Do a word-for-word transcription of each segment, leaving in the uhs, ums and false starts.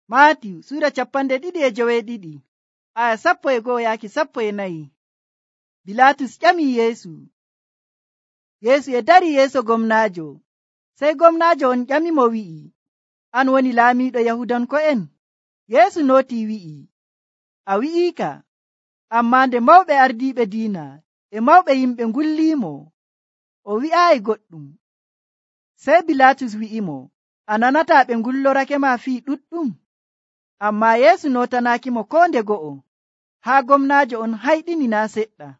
Maatiyu sura capanɗe ɗiɗi e joweeɗiɗi aya sappo e go'o yaaki sappo e nayi. Bilatus ƴami Yeesu. Yeesu e dari yeeso gomnaajo. Sey gomnaajo on ƴami mo wi'i, an woni laamiiɗo Yahudanko'en? Yeesu nooti wi'i, a wi'iika. Ammaa nde mawɓe ardiiɓe diina e mawɓe yimɓe ngulliimo, o wi'aayi goɗɗum. Sey Bilatus wi'imo, a nanataa ɓe ngullorake ma fii ɗuɗɗum? Ammaa Yeesu notanaaki mo ko nde go'o, haa gomnaajo on hayɗini naa seɗɗa.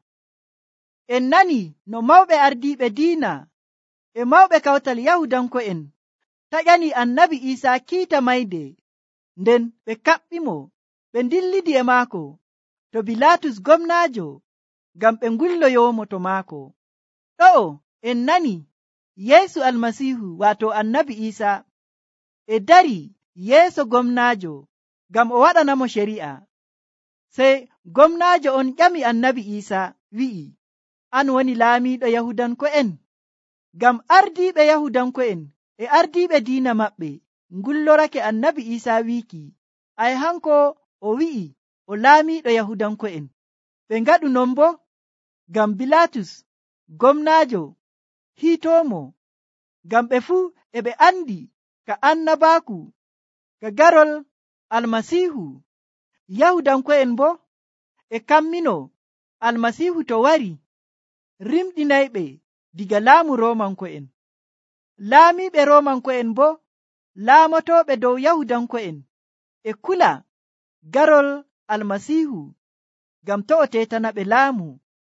En nani no mawɓe ardiiɓe diina e mawɓe kawtal Yahudanko'en taƴani annabi Iisaa kiita mayde, nden ɓe kaɓɓi mo ɓe dillidi e maako to Bilatus gomnaajo ngam ɓe ngulloyomo to maako. Ɗo'o en nani Yeesu Almasiihu waato annabi Iisaa e dari yeeso gomnaajo ngam o waɗanamo shari'a. Sey gomnaajo on ƴami annabi Iisaa wi'i, an woni laamiiɗo Yahudanko'en? Ngam ardiiɓe Yahudanko'en e ardiiɓe diina maɓɓe ngullorake annabi Iisaa wiiki, ay hanko o wi'i o laamiiɗo Yahudanko'en. Ɓe ngaɗu non bo ngam Bilatus gomnaajo hiitoomo, ngam ɓe fuu e ɓe andi ka annabaaku ka garol Almasiihu. Yahudanko'en bo e kammino Almasiihu to wari rimɗinayɓe diga laamu Roomanko'en. Laamiiɓe Roomanko'en bo laamotooɓe dow Yahudanko'en e kula garol Almasiihu ngam to o tetana ɓe laamu.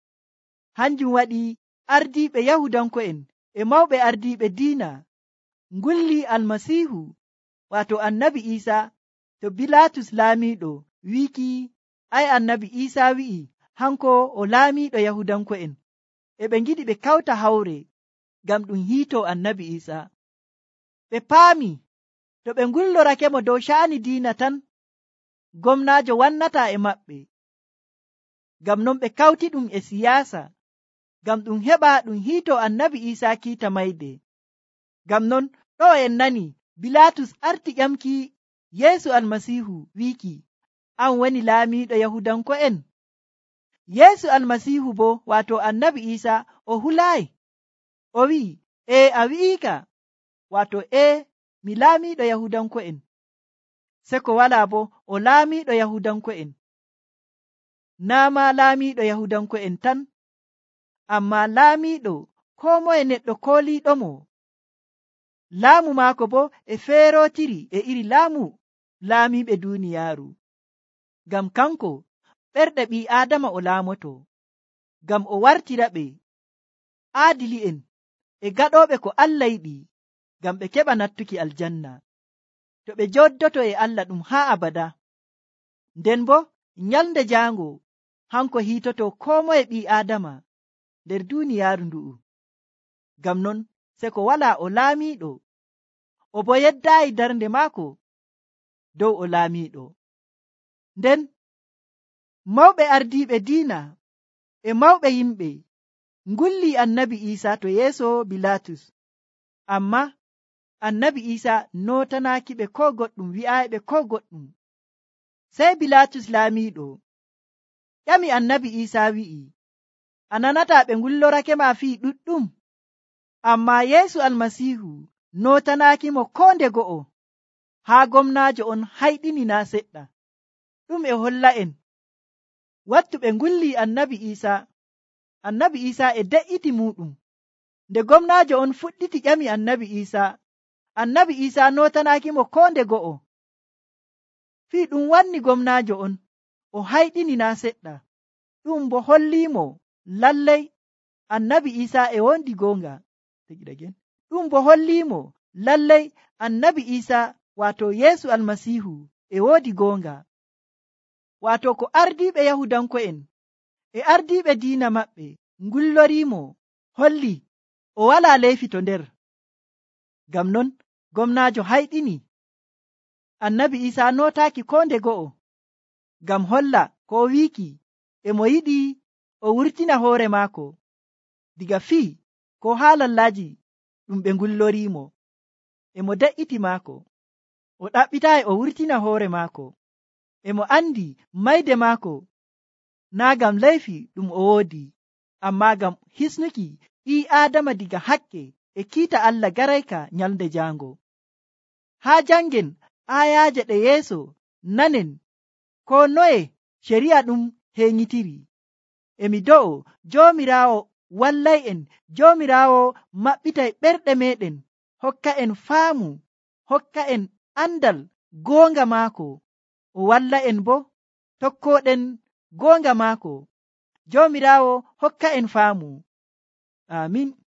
Hanjum waɗi ardiiɓe Yahudanko'en e mawɓe ardiiɓe diina ngulli Almasiihu waato annabi Iisaa to Bilatus laamiiɗo wiiki, ay annabi Iisaa wi'i hanko o laamiiɗo Yahudanko'en. E ɓe ngiɗi ɓe kawta hawre ngam ɗum hiito annabi Iisaa. Ɓe paami to ɓe ngullorake mo dow sha'ani diina tan, gomnaajo wannataa e maɓɓe. Ngam non ɓe kawti ɗum e siyaasa, ngam ɗum heɓa ɗum hiito annabi Iisaa kiita mayde. Ngam non ɗo en nani Bilatus arti ƴamki Yeesu Almasiihu wiiki, an woni laamiiɗo Yahudanko'en? Yeesu Almasiihu bo waato annabi Iisaa o hulaayi. O wi'i, e a wi'iika, waato e mi laamiiɗo Yahudanko'en. Se ko walaa bo o laamiiɗo Yahudanko'en. Naa ma laamiiɗo Yahudanko'en tan, ammaa laamiiɗo koo moye neɗɗo kooliiɗo mo. Laamu maako bo e feerootiri e iri laamu laamiiɓe duuniyaaru. Ngam kanko ɓerɗe ɓii Aadama o laamoto, ngam o wartira ɓe aadili'en e gaɗooɓe ko Allah yiɗi, ngam ɓe keɓa nattuki aljanna, to ɓe joddoto e Allah ɗum haa abada. Nden bo nyalnde jaango hanko hiitoto koo moye ɓii Aadama nder duuniyaaru ndu'u. Ngam non se ko walaa o laamiiɗo, o bo yeddaayi darnde maako dow o laamiiɗo. Nden mawɓe ardiiɓe diina e mawɓe yimɓe ngulli annabi Iisaa to yeeso Bilatus. Amma annabi Iisaa notanaaki ɓe ko goɗɗum, wi'aayi ɓe ko goɗɗum. Sey Bilatus laamiiɗo ƴami annabi Iisaa wi'i, a nanataa ɓe ngullorake ma fii ɗuɗɗum? Amma Yeesu Almasiihu notanaaki mo ko nde go'o, haa gomnaajo on hayɗini naa seɗɗa. Ɗum e holla en wattu ɓe ngulli annabi Iisaa, annabi Iisaa e de'iti muɗum. Nde gomnaajo on fuɗɗiti ƴami annabi Iisaa, annabi Iisaa notanaaki mo ko nde go'o. Fii ɗum wanni gomnaajo on o hayɗini naa seɗɗa. Ɗum bo holliimo lallay annabi Iisaa e wondi goonga. Ɗum bo holliimo lallay annabi Iisaa waato Yeesu Almasiihu e woodi goonga. Waato ko ardiiɓe Yahudanko'en e ardiiɓe diina maɓɓe ngulloriimo holli o walaa leyfi to nder. Ngam non gomnaajo hayɗini annabi Iisaa notaaki ko nde go'o, ngam holla ko wiiki e mo yiɗi o wurtina hoore maako diga fii ko haa lallaaji ɗum ɓe ngulloriimo, e mo de'iti maako. o ɗaɓɓitayi o wurtina hoore maako emo andi mayde maako na gam laifi ɗum o woodi amma gam hisnuki ɓi adama diga hakke e kiita Allah garayka nyalde jango. Ha jangen ayaje ɗe yeeso nanen ko noye shari'a ɗum henyitiri. emi do'o jomirawo wallay en, jomirawo maɓɓitay ɓerɗe meɗen, hokka en faamu, hokka en andal gonga maako, o walla en bo tokkoɗen gonga maako. Jomirawo hokka en faamu. Amin.